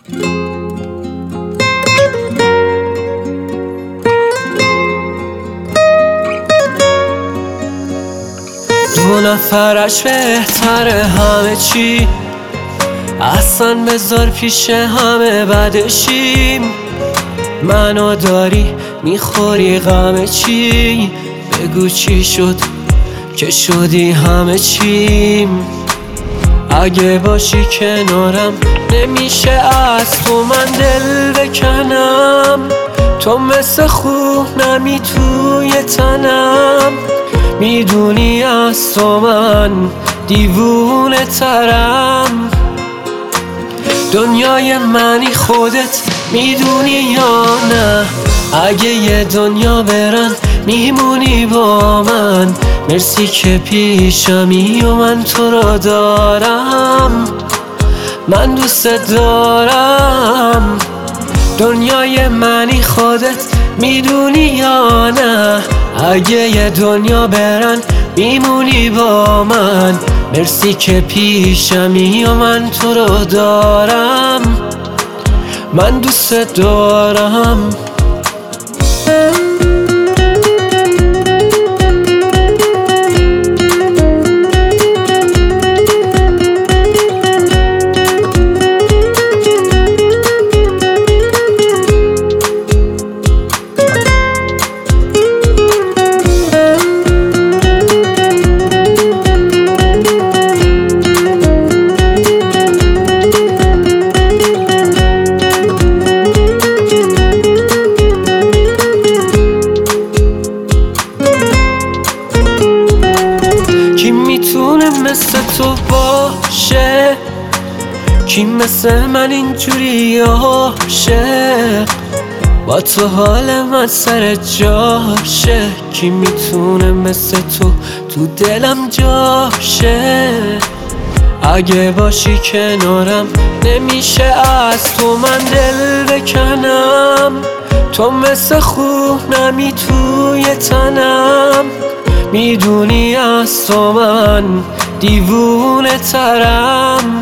دو نفرش بهتره همه چی، اصلا بذار پیش همه بدشیم. منو داری میخوری غم چی؟ بگو چی شد که شدی همه چیم. اگه باشی کنارم نمیشه از تو من دل بکنم. تو مثل خونمی توی تنم، میدونی از تو من دیوونه ترم. دنیای منی خودت میدونی یا نه؟ اگه یه دنیا برن میمونی با من. مرسی که پیشمی و من تو رو دارم، من دوست دارم. دنیای منی خودت میدونی یا نه؟ اگه یه دنیا برن میمونی با من. مرسی که پیشمی و من تو رو دارم، من دوست دارم. کی میتونه مثل تو باشه؟ کی مثل من اینجوری عاشق؟ با تو حال من سر جاشه. کی میتونه مثل تو دلم جاشه؟ اگه باشی کنارم نمیشه از تو من دل بکنم. تو مثل خونمی توی تنم، میدونی از تو من دیوونه ترم.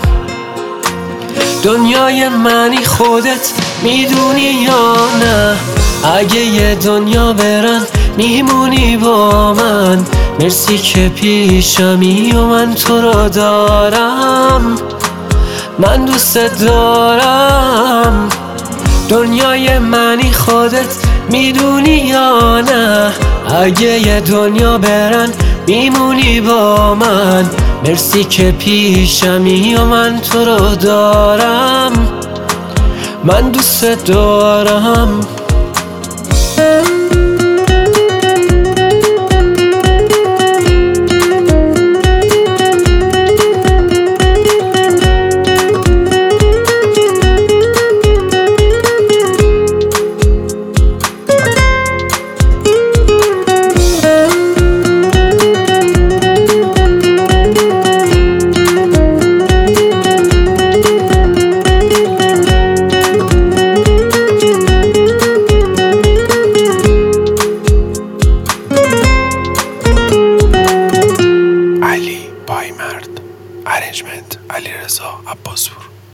دنیای منی خودت میدونی یا نه؟ اگه یه دنیا برن میمونی با من. مرسی که پیشمی و من تو رو دارم، من دوست دارم. دنیای منی خودت میدونی یا نه؟ اگه یه دنیا برن میمونی با من. مرسی که پیشمی و من تو رو دارم، من دوست دارم.